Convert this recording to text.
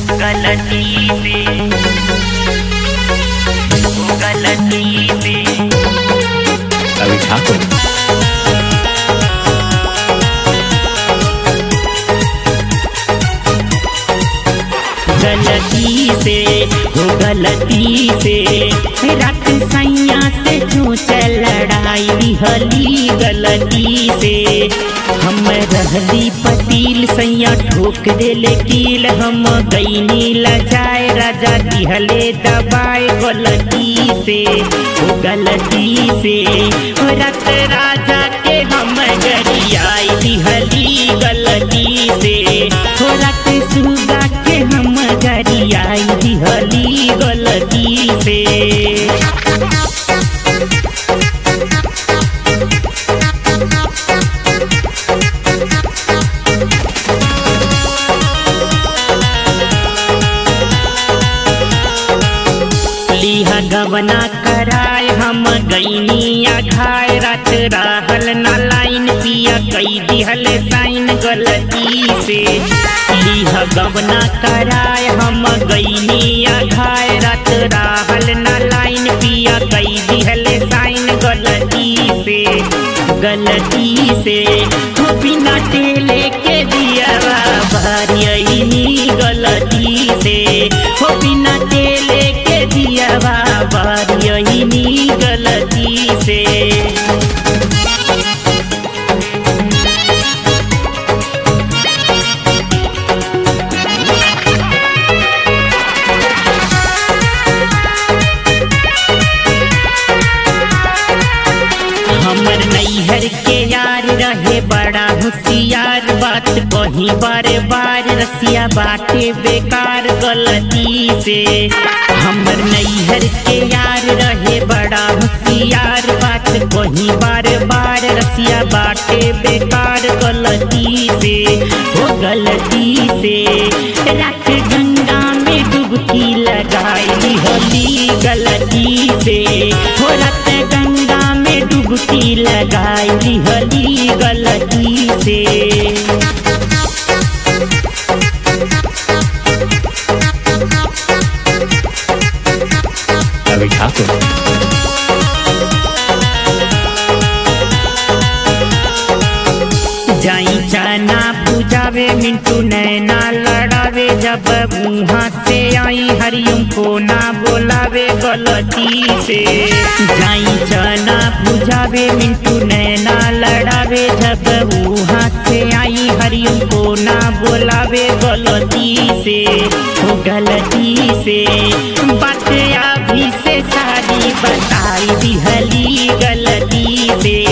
गलती से रवि ठाकुर। गलती से रात सैया से चूच लड़ाई दिहली गलती से हम रहली पतील सैया ठोक देले कील हम गईनी लजाए राजा दिहले दबाए गलती से रात राजा के हम गरियाई दिहली गलती से रात सुगा के हम गरियाई दिहली गलती से। गवना कराय हम गईनिया घाय रात रहल ना लाइन पिया कई दिहल साइन गलती से लीहा गवना कराय हम गईनिया घाय रात रहल ना लाइन पिया कई दिहल साइन गलती से हो बिना टेले के दिया भारी गलती से हो बिना टेले के दिया भारी गलती से। हमर नैहर के यार रहे बड़ा होशियार बात कहीं बार बार रसिया बाटे बेकार गलती से हमर नैहर के यार रहे बड़ा होशियार बात कहीं बार बार रसिया बाटे बेकार गलती से रात गंगा में डुबकी लगाई होली गलती से हो रात गंगा में डुबकी लगाई होली गलती से। रवि ठाकुर। जाई जाना बुझावे मिंटू नैना लड़ावे जब मुँहा से आई हरिओम को ना बोलावे गलती से जाई जाना बुझावे मिंटू नैना लड़ावे जब मुँहा से आई हरिओम को ना बोलावे गलती से बात अभी से सारी बताई दिहली गलती से